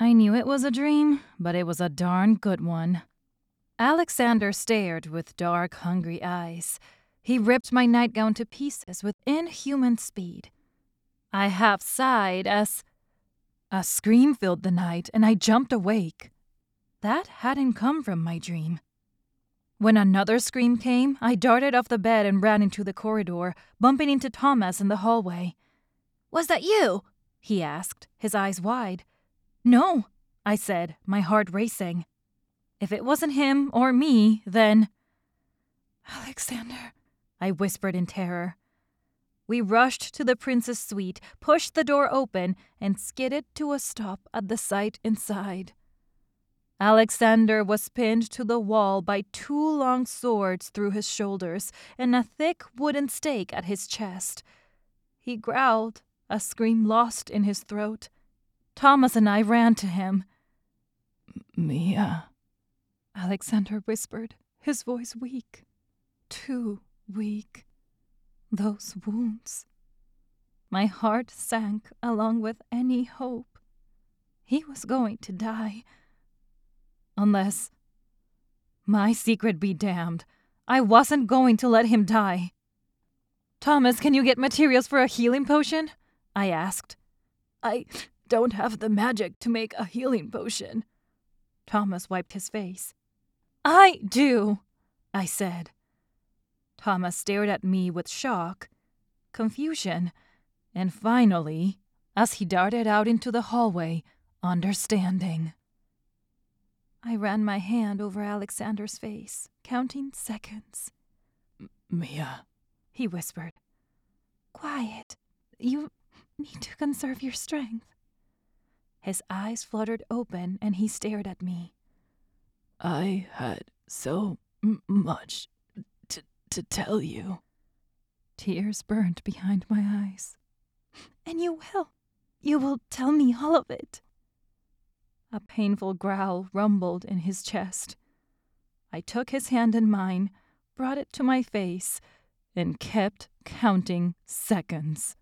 I knew it was a dream, but it was a darn good one. Alexander stared with dark, hungry eyes. He ripped my nightgown to pieces with inhuman speed. I half sighed as a scream filled the night, and I jumped awake. That hadn't come from my dream. When another scream came, I darted off the bed and ran into the corridor, bumping into Thomas in the hallway. "Was that you?" he asked, his eyes wide. "No," I said, my heart racing. If it wasn't him or me, then... "Alexander," I whispered in terror. We rushed to the prince's suite, pushed the door open, and skidded to a stop at the sight inside. Alexander was pinned to the wall by 2 long swords through his shoulders and a thick wooden stake at his chest. He growled, a scream lost in his throat. Thomas and I ran to him. "Mia," Alexander whispered, his voice weak. Too weak. Those wounds. My heart sank along with any hope. He was going to die. Unless... My secret be damned. I wasn't going to let him die. "Thomas, can you get materials for a healing potion?" I asked. "I don't have the magic to make a healing potion." Thomas wiped his face. "I do," I said. Thomas stared at me with shock, confusion, and finally, as he darted out into the hallway, understanding. I ran my hand over Alexander's face, counting seconds. "Mia," he whispered. "Quiet. You need to conserve your strength." His eyes fluttered open and he stared at me. "I had so much to tell you." Tears burned behind my eyes. "And you will. You will tell me all of it." A painful growl rumbled in his chest. I took his hand in mine, brought it to my face, and kept counting seconds.